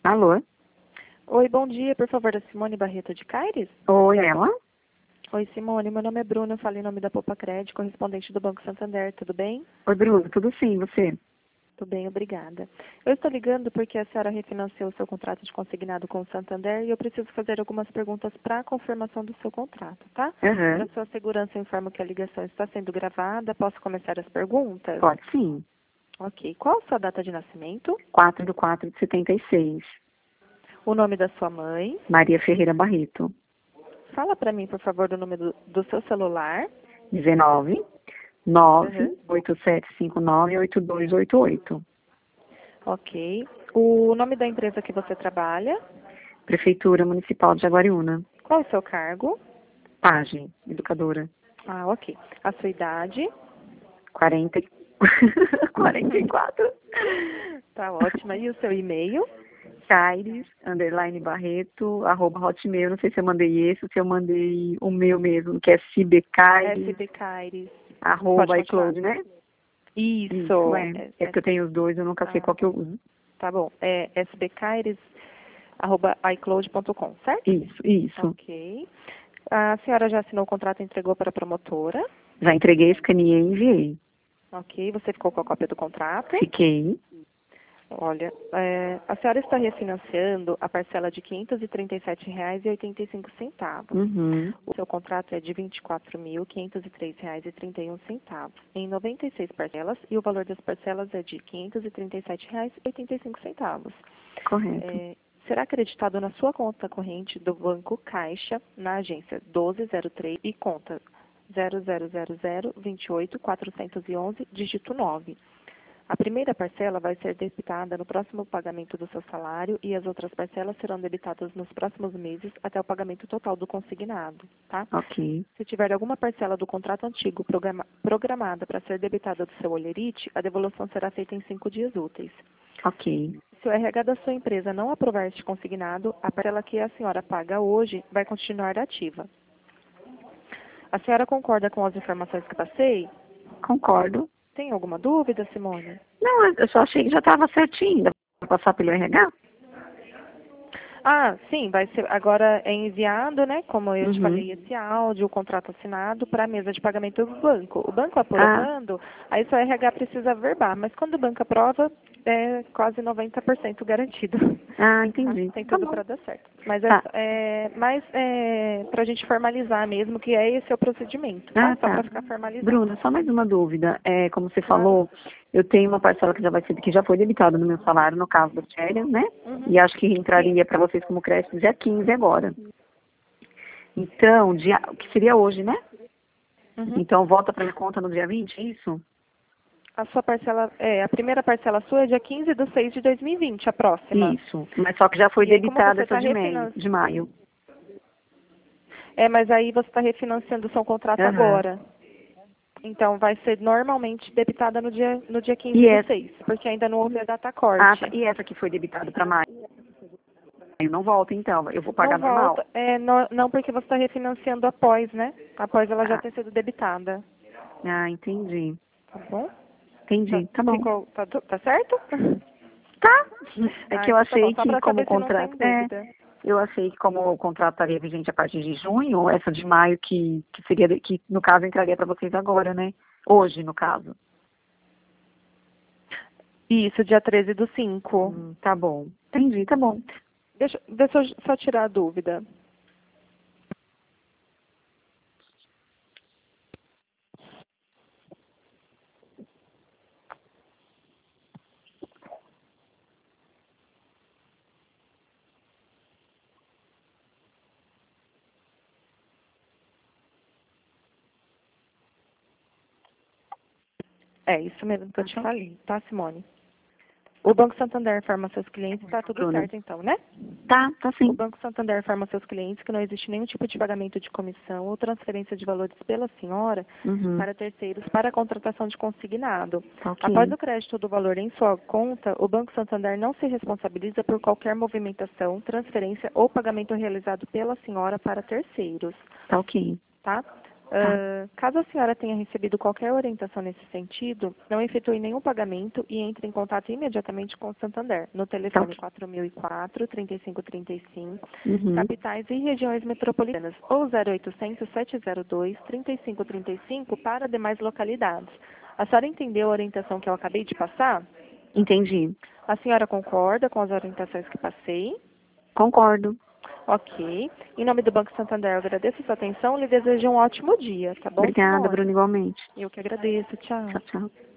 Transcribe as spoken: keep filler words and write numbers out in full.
Alô? Oi, bom dia, por favor, a Simone Barreto de Caires? Oi, ela? Oi, Simone, meu nome é Bruna, eu falo em nome da Poupa Crédito, correspondente do Banco Santander, tudo bem? Oi, Bruno, tudo sim, você? Tudo bem, obrigada. Eu estou ligando porque a senhora refinanciou o seu contrato de consignado com o Santander e eu preciso fazer algumas perguntas para a confirmação do seu contrato, tá? Aham, Para sua segurança, eu informo que a ligação está sendo gravada. Posso começar as perguntas? pode sim. Ok. Qual a sua data de nascimento? quatro de quatro de setenta e seis. O nome da sua mãe? Maria Ferreira Barreto. Fala para mim, por favor, do número do, do seu celular. dezenove, Uhum. nove, oito sete cinco nove, oito dois oito oito. Ok. O nome da empresa que você trabalha? Prefeitura Municipal de Jaguariúna. Qual o seu cargo? Pagem, educadora. Ah, ok. A sua idade? quarenta, e- quarenta e quatro. Tá ótima. E o seu e-mail? Caires, underline Barreto, arroba hotmail. Não sei se eu mandei esse ou se eu mandei o meu mesmo, que é cbcaires, S B Caires. Pode arroba continuar. iCloud, né? Isso, Isso. é. É, É é, porque eu tenho os dois, eu nunca sei ah, qual que eu uso. tá bom. É s b caires arroba icloud ponto com, certo? Isso, isso. Ok. A senhora já assinou o contrato e entregou para a promotora? Já entreguei, escaneei e enviei. Ok. Você ficou com a cópia do contrato? Fiquei. Olha, é, a senhora está refinanciando a parcela de quinhentos e trinta e sete reais e oitenta e cinco centavos. Uhum. O seu contrato é de vinte e quatro mil, quinhentos e três reais e trinta e um centavos, em noventa e seis parcelas, e o valor das parcelas é de quinhentos e trinta e sete reais e oitenta e cinco centavos. Correto. É, será acreditado na sua conta corrente do Banco Caixa, na agência doze zero três e conta zero zero zero zero vinte e oito quatrocentos e onze, dígito nove. A primeira parcela vai ser debitada no próximo pagamento do seu salário e as outras parcelas serão debitadas nos próximos meses até o pagamento total do consignado, tá? Ok. Se tiver alguma parcela do contrato antigo programa- programada para ser debitada do seu Olerite, a devolução será feita em cinco dias úteis. Ok. Se o R H da sua empresa não aprovar este consignado, a parcela que a senhora paga hoje vai continuar ativa. A senhora concorda com as informações que passei? Concordo. Tem alguma dúvida, Simone? Não, eu só achei que já estava certinho. Dá pra passar pelo R H? Ah, sim, vai ser, agora é enviado, né, como eu te Uhum. falei, esse áudio, o contrato assinado para a mesa de pagamento do banco. O banco Ah, aprovando, aí só o R H precisa verbar, mas quando o banco aprova, é quase noventa por cento garantido. ah, Tá? entendi. Tem Tá tudo bom. para dar certo. Mas é, Tá. é, mais é, para a gente formalizar mesmo, que é esse o procedimento, tá? Ah, Só tá. para ficar formalizado. Bruna, só mais uma dúvida. É, como você Claro. falou, eu tenho uma parcela que já vai ser, que já foi debitada no meu salário, no caso das férias, né? Uhum. E acho que Sim. entraria para vocês como crédito dia quinze agora. Então, dia, que seria hoje, né? Uhum. Então, volta para minha conta no dia vinte, é isso? A sua parcela, é, a primeira parcela sua é dia quinze de seis de dois mil e vinte, a próxima. Isso. Mas só que já foi E aí, como debitada você essa está de maio. refinanciando, De maio. é, mas aí você está refinanciando o seu contrato Aham. agora. Então, vai ser normalmente debitada no dia, no dia quinze E do essa, seis, porque ainda não houve a data ah, tá. corte. E essa que foi debitada para maio? Não volta, então. Eu vou Não pagar normal. volta, é, no- não porque você está refinanciando após, né? Após ela já Ah, ter sido debitada. ah, entendi. Tá bom? Tá, Entendi. Tá bom. ficou, tá, tu- tá certo? Tá. É Ah, que eu então tá bom. achei Só que para como o saber se não tem contrato. É, dúvida. eu achei que como o contrato estaria vigente a partir de junho, essa de maio que, que seria, que no caso entraria para vocês agora, né? Hoje, no caso. Isso, dia treze do cinco. Hum, tá bom. Entendi, tá bom. Deixa, deixa eu só tirar a dúvida. É isso mesmo que eu te Então, falei, tá, Simone? O Banco Santander informa seus clientes, tá tudo Bruna. certo então, né? Tá, tá O sim. Banco Santander informa seus clientes que não existe nenhum tipo de pagamento de comissão ou transferência de valores pela senhora Uhum. para terceiros para a contratação de consignado. Tá Após ok. o crédito do valor em sua conta, o Banco Santander não se responsabiliza por qualquer movimentação, transferência ou pagamento realizado pela senhora para terceiros, Tá ok. tá? Uh, caso a senhora tenha recebido qualquer orientação nesse sentido, não efetue nenhum pagamento e entre em contato imediatamente com o Santander, no telefone Tá. quatro mil e quatro, trinta e cinco trinta e cinco, Uhum. capitais e regiões metropolitanas, ou zero oitocentos, sete zero dois, trinta e cinco trinta e cinco para demais localidades. A senhora entendeu a orientação que eu acabei de passar? Entendi. A senhora concorda com as orientações que passei? Concordo. Ok. Em nome do Banco Santander, eu agradeço a sua atenção e lhe desejo um ótimo dia, tá bom, Obrigada, Simone? Bruno, igualmente. Eu que agradeço. Tchau. Tchau, tchau.